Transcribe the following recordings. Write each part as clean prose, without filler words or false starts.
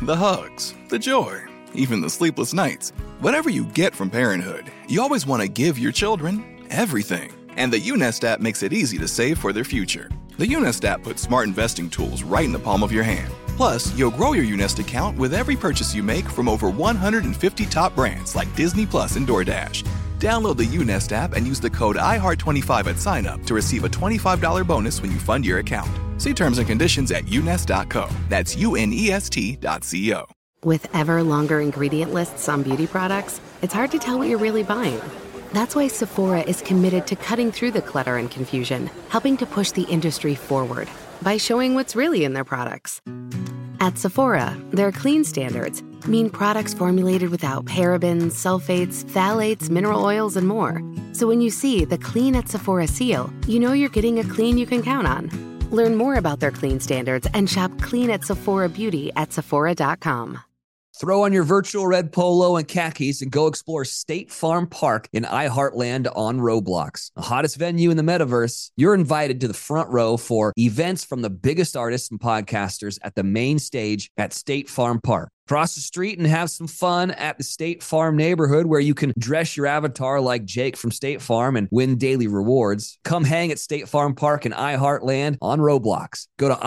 The hugs, the joy, even the sleepless nights. Whatever you get from parenthood, you always want to give your children everything. And the Unest app makes it easy to save for their future. The Unest app puts smart investing tools right in the palm of your hand. Plus, you'll grow your Unest account with every purchase you make from over 150 top brands like Disney Plus and DoorDash. Download the Unest app and use the code IHEART25 at sign-up to receive a $25 bonus when you fund your account. See terms and conditions at unest.co. That's UNEST.co. With ever longer ingredient lists on beauty products, it's hard to tell what you're really buying. That's why Sephora is committed to cutting through the clutter and confusion, helping to push the industry forward by showing what's really in their products. At Sephora, their clean standards mean products formulated without parabens, sulfates, phthalates, mineral oils, and more. So when you see the Clean at Sephora seal, you know you're getting a clean you can count on. Learn more about their clean standards and shop clean at Sephora Beauty at Sephora.com. Throw on your virtual red polo and khakis and go explore State Farm Park in iHeartland on Roblox. The hottest venue in the metaverse. You're invited to the front row for events from the biggest artists and podcasters at the main stage at State Farm Park. Cross the street and have some fun at the State Farm neighborhood where you can dress your avatar like Jake from State Farm and win daily rewards. Come hang at State Farm Park in iHeartland on Roblox. Go to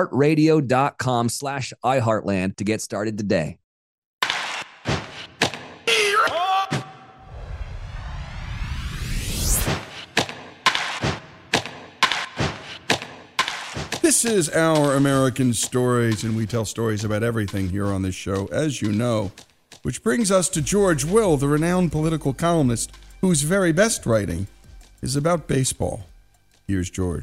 iHeartRadio.com/iHeartland to get started today. This is Our American Stories, and we tell stories about everything here on this show, as you know. Which brings us to George Will, the renowned political columnist, whose very best writing is about baseball. Here's George.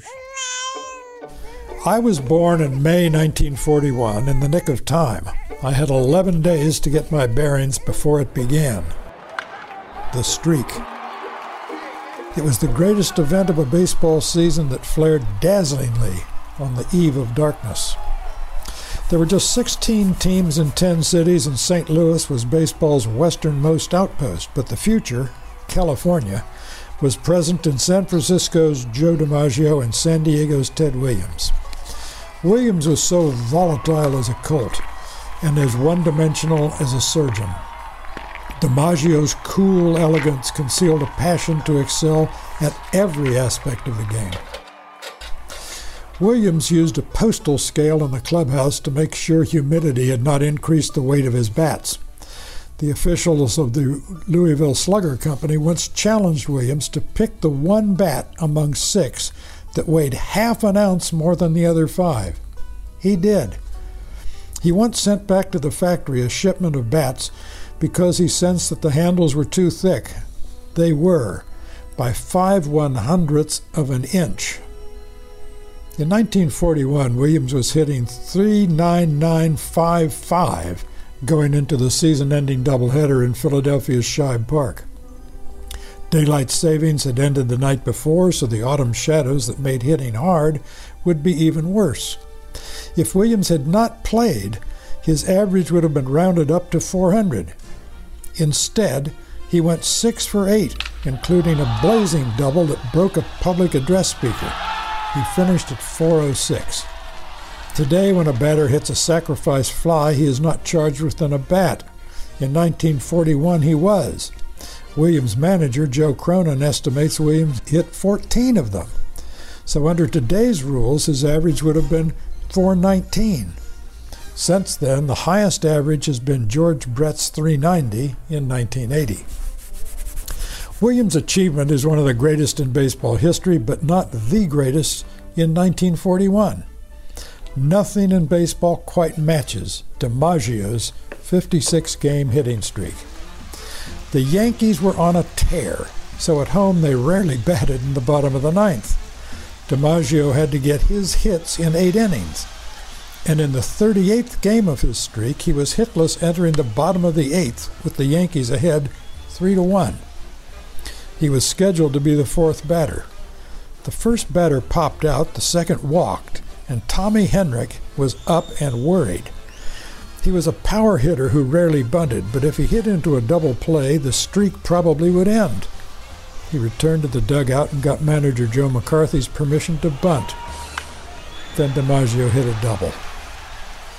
I was born in May 1941 in the nick of time. I had 11 days to get my bearings before it began. The streak. It was the greatest event of a baseball season that flared dazzlingly on the eve of darkness. There were just 16 teams in 10 cities, and St. Louis was baseball's westernmost outpost, but the future, California, was present in San Francisco's Joe DiMaggio and San Diego's Ted Williams. Williams was so volatile as a Colt and as one-dimensional as a surgeon. DiMaggio's cool elegance concealed a passion to excel at every aspect of the game. Williams used a postal scale in the clubhouse to make sure humidity had not increased the weight of his bats. The officials of the Louisville Slugger Company once challenged Williams to pick the one bat among 6 that weighed half an ounce more than the other 5. He did. He once sent back to the factory a shipment of bats because he sensed that the handles were too thick. They were, by 5/100ths of an inch. In 1941, Williams was hitting .39955 going into the season-ending doubleheader in Philadelphia's Shibe Park. Daylight savings had ended the night before, so the autumn shadows that made hitting hard would be even worse. If Williams had not played, his average would have been rounded up to 400. Instead, he went 6 for 8, including a blazing double that broke a public address speaker. He finished at .406. Today, when a batter hits a sacrifice fly, he is not charged with an at-bat. In 1941, he was. Williams' manager, Joe Cronin, estimates Williams hit 14 of them. So under today's rules, his average would have been .419. Since then, the highest average has been George Brett's .390 in 1980. Williams' achievement is one of the greatest in baseball history, but not the greatest in 1941. Nothing in baseball quite matches DiMaggio's 56-game hitting streak. The Yankees were on a tear, so at home they rarely batted in the bottom of the ninth. DiMaggio had to get his hits in 8 innings, and in the 38th game of his streak, he was hitless entering the bottom of the 8th with the Yankees ahead 3-1. He was scheduled to be the 4th batter. The first batter popped out, the second walked, and Tommy Henrich was up and worried. He was a power hitter who rarely bunted, but if he hit into a double play, the streak probably would end. He returned to the dugout and got manager Joe McCarthy's permission to bunt. Then DiMaggio hit a double.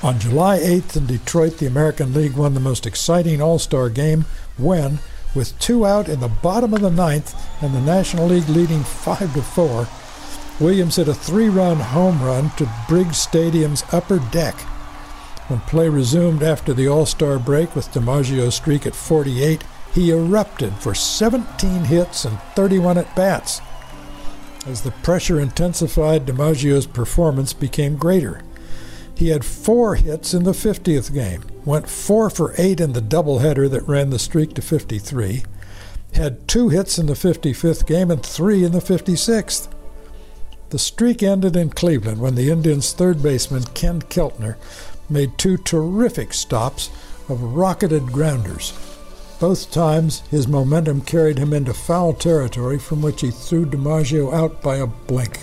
On July 8th in Detroit, the American League won the most exciting All-Star game when, with 2 out in the bottom of the 9th and the National League leading 5-4, Williams hit a 3-run home run to Briggs Stadium's upper deck. When play resumed after the All-Star break with DiMaggio's streak at 48, he erupted for 17 hits and 31 at-bats. As the pressure intensified, DiMaggio's performance became greater. He had 4 hits in the 50th game, went 4 for 8 in the doubleheader that ran the streak to 53, had 2 hits in the 55th game and 3 in the 56th. The streak ended in Cleveland when the Indians' third baseman Ken Keltner made 2 terrific stops of rocketed grounders. Both times, his momentum carried him into foul territory from which he threw DiMaggio out by a blink.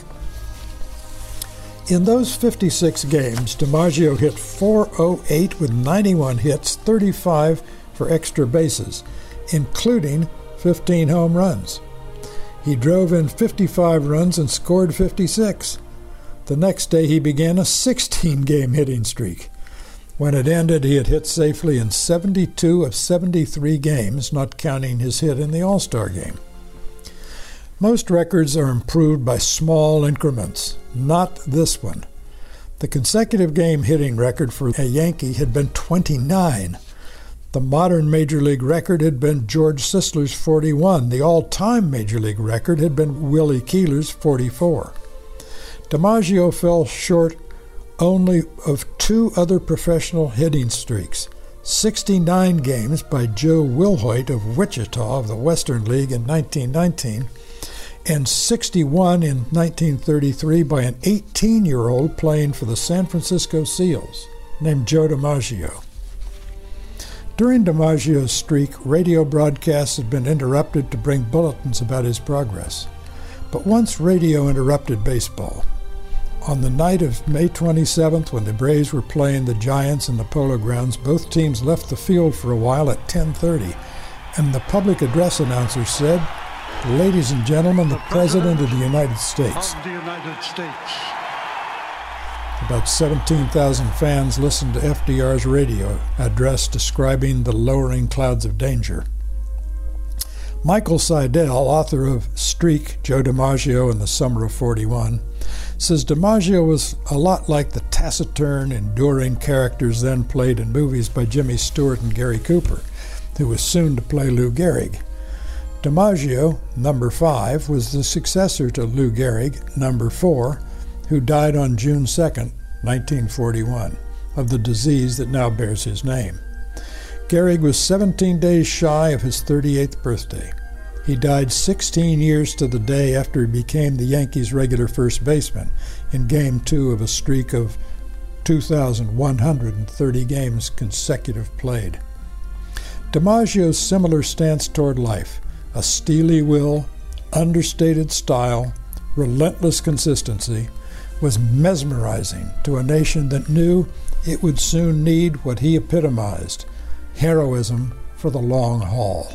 In those 56 games, DiMaggio hit .408 with 91 hits, 35 for extra bases, including 15 home runs. He drove in 55 runs and scored 56. The next day, he began a 16-game hitting streak. When it ended, he had hit safely in 72 of 73 games, not counting his hit in the All-Star game. Most records are improved by small increments, not this one. The consecutive game hitting record for a Yankee had been 29. The modern Major League record had been George Sisler's 41. The all-time Major League record had been Willie Keeler's 44. DiMaggio fell short only of 2 other professional hitting streaks, 69 games by Joe Wilhoit of Wichita of the Western League in 1919, and 61 in 1933 by an 18-year-old playing for the San Francisco Seals named Joe DiMaggio. During DiMaggio's streak, radio broadcasts had been interrupted to bring bulletins about his progress. But once radio interrupted baseball. On the night of May 27th, when the Braves were playing the Giants in the Polo Grounds, both teams left the field for a while at 10:30, and the public address announcer said, "Ladies and gentlemen, the President of the United States." About 17,000 fans listened to FDR's radio address describing the lowering clouds of danger. Michael Seidel, author of Streak, Joe DiMaggio in the Summer of 41, says DiMaggio was a lot like the taciturn, enduring characters then played in movies by Jimmy Stewart and Gary Cooper, who was soon to play Lou Gehrig. DiMaggio, number 5, was the successor to Lou Gehrig, number 4, who died on June 2, 1941, of the disease that now bears his name. Gehrig was 17 days shy of his 38th birthday. He died 16 years to the day after he became the Yankees' regular first baseman in Game 2 of a streak of 2,130 games consecutive played. DiMaggio's similar stance toward life, a steely will, understated style, relentless consistency, was mesmerizing to a nation that knew it would soon need what he epitomized, heroism for the long haul.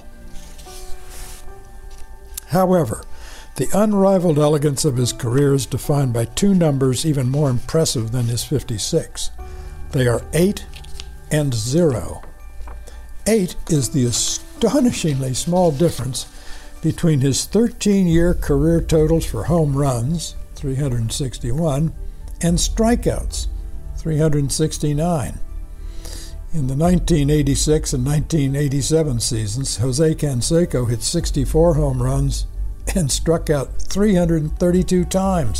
However, the unrivaled elegance of his career is defined by 2 numbers even more impressive than his 56. They are 8 and 0. 8 is the astonishingly small difference between his 13-year career totals for home runs, 361, and strikeouts, 369. In the 1986 and 1987 seasons, Jose Canseco hit 64 home runs and struck out 332 times.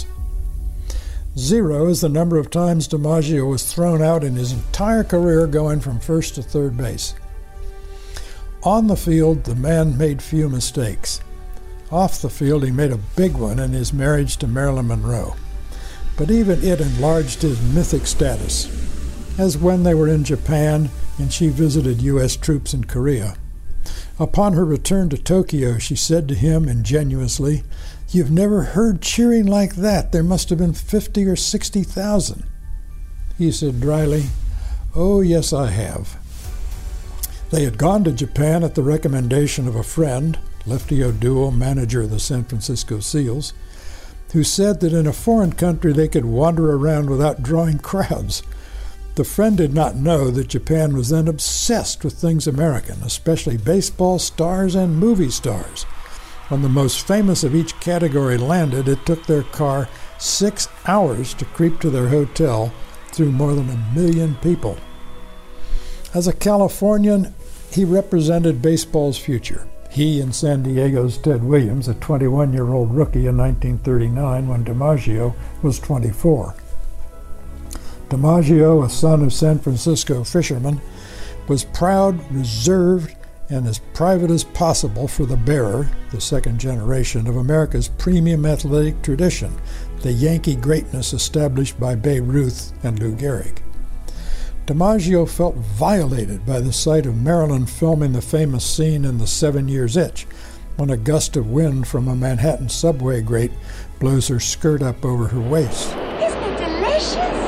0 is the number of times DiMaggio was thrown out in his entire career, going from first to third base. On the field, the man made few mistakes. Off the field, he made a big one in his marriage to Marilyn Monroe. But even it enlarged his mythic status, as when they were in Japan and she visited U.S. troops in Korea. Upon her return to Tokyo, she said to him ingenuously, "You've never heard cheering like that. There must have been 50 or 60,000. He said dryly, "Oh, yes, I have." They had gone to Japan at the recommendation of a friend, Lefty O'Doul, manager of the San Francisco Seals, who said that in a foreign country they could wander around without drawing crowds. The friend did not know that Japan was then obsessed with things American, especially baseball stars and movie stars. When the most famous of each category landed, it took their car 6 hours to creep to their hotel through more than 1 million people. As a Californian, he represented baseball's future. He and San Diego's Ted Williams, a 21-year-old rookie in 1939 when DiMaggio was 24. DiMaggio, a son of San Francisco fishermen, was proud, reserved, and as private as possible for the bearer, the second generation of America's premium athletic tradition, the Yankee greatness established by Babe Ruth and Lou Gehrig. DiMaggio felt violated by the sight of Marilyn filming the famous scene in The 7 Years' Itch, when a gust of wind from a Manhattan subway grate blows her skirt up over her waist. Isn't it delicious?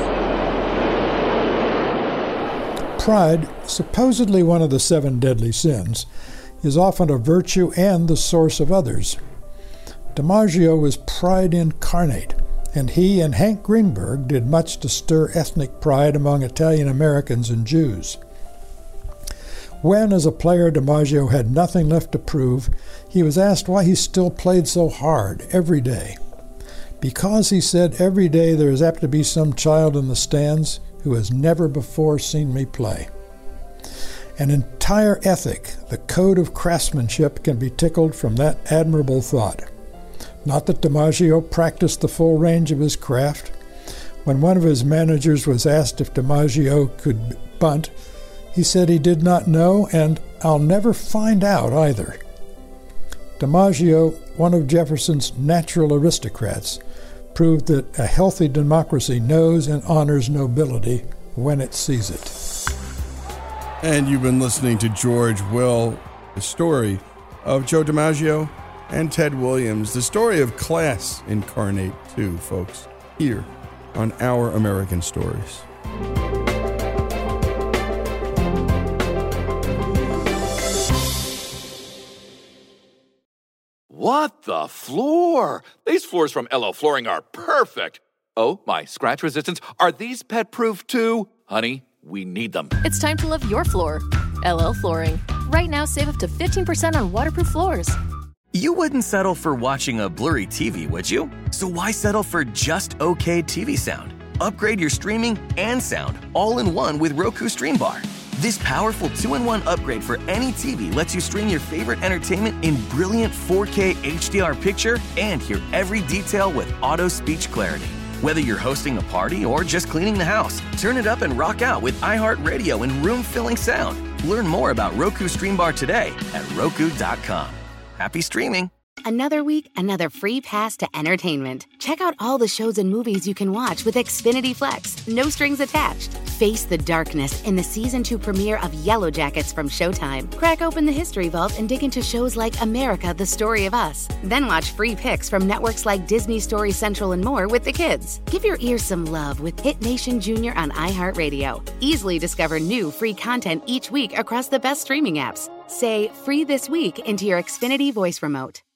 Pride, supposedly one of the 7 deadly sins, is often a virtue and the source of others. DiMaggio was pride incarnate, and he and Hank Greenberg did much to stir ethnic pride among Italian Americans and Jews. When, as a player, DiMaggio had nothing left to prove, he was asked why he still played so hard every day. Because, he said, every day there is apt to be some child in the stands who has never before seen me play. An entire ethic, the code of craftsmanship, can be tickled from that admirable thought. Not that DiMaggio practiced the full range of his craft. When one of his managers was asked if DiMaggio could bunt, he said he did not know, and I'll never find out either. DiMaggio, one of Jefferson's natural aristocrats, proved that a healthy democracy knows and honors nobility when it sees it. And you've been listening to George Will, the story of Joe DiMaggio and Ted Williams, the story of class incarnate too, folks, here on Our American Stories. What the floor? These floors from LL Flooring are perfect. Oh, my scratch resistance. Are these pet-proof too? Honey, we need them. It's time to love your floor. LL Flooring. Right now, save up to 15% on waterproof floors. You wouldn't settle for watching a blurry TV, would you? So why settle for just okay TV sound? Upgrade your streaming and sound all in one with Roku Stream Bar. This powerful 2-in-1 upgrade for any TV lets you stream your favorite entertainment in brilliant 4K HDR picture and hear every detail with auto speech clarity. Whether you're hosting a party or just cleaning the house, turn it up and rock out with iHeartRadio and room-filling sound. Learn more about Roku Stream Bar today at Roku.com. Happy streaming. Another week, another free pass to entertainment. Check out all the shows and movies you can watch with Xfinity Flex. No strings attached. Face the darkness in the Season 2 premiere of Yellow Jackets from Showtime. Crack open the history vault and dig into shows like America, The Story of Us. Then watch free picks from networks like Disney, Story Central, and more with the kids. Give your ears some love with Hit Nation Junior on iHeartRadio. Easily discover new free content each week across the best streaming apps. Say "free this week" into your Xfinity voice remote.